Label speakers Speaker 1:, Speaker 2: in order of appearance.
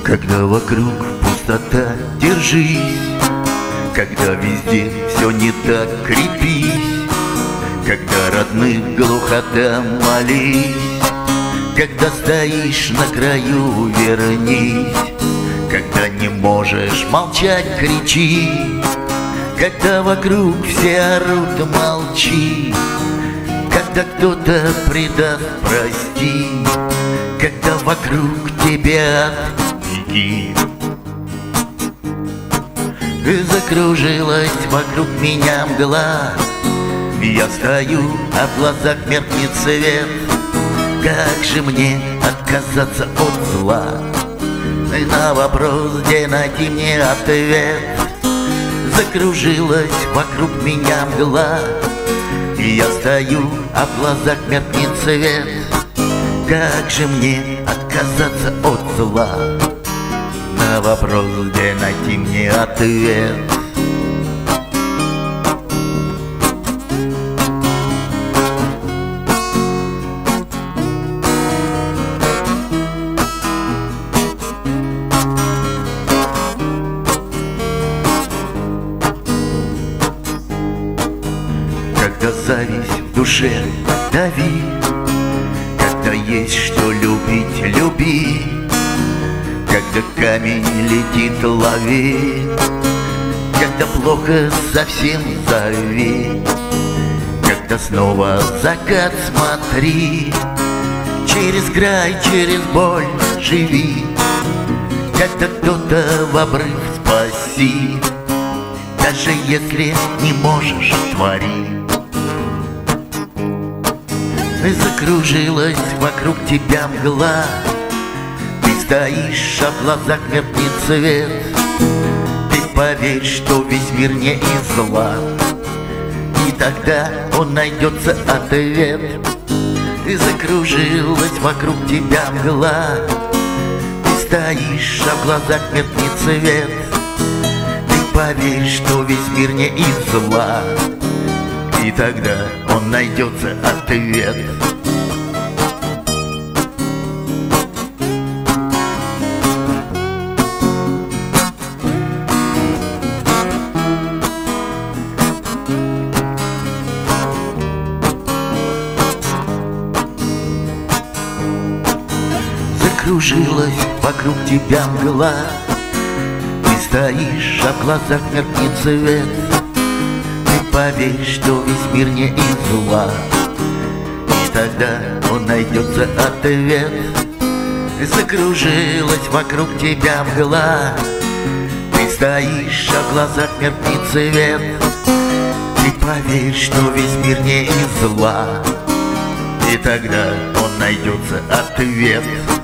Speaker 1: Когда вокруг пустота, держись. Когда везде все не так, крепись. Когда родных глухота, молись. Когда стоишь на краю, вернись. Когда не можешь молчать, кричи. Когда вокруг все орут, молчи. Когда кто-то предаст, прости. Когда вокруг тебя, беги. Закружилась вокруг меня мгла. Я стою, а в глазах меркнет свет. Как же мне отказаться от зла? И на вопрос, где найти мне ответ. Закружилась вокруг меня мгла. Я стою, а в глазах меркнет свет. Как же мне отказаться от зла? На вопрос, где найти мне ответ. Когда зависть в душе дави, когда есть что любить, люби. Когда камень летит, лови. Когда плохо, совсем зови. Когда снова закат, смотри. Через край, через боль живи. Когда кто-то в обрыв, спаси. Даже если не можешь, твори. Закружилась вокруг тебя мгла. Ты стоишь, а в глазах меркнет свет. Ты поверь, что весь мир не из зла. И тогда он найдется ответ. Ты закружилась вокруг тебя мгла. Ты стоишь, а в глазах меркнет свет. Ты поверь, что весь мир не из зла. И тогда он найдется ответ. Закружилась вокруг тебя мгла. Ты стоишь, а в глазах меркнет свет. Поверь, что весь мир не из зла. И тогда он найдется ответ. Закружилась вокруг тебя мгла. Ты стоишь, а в глазах меркнет свет. Ты поверь, что весь мир не из зла. И тогда он найдется ответ.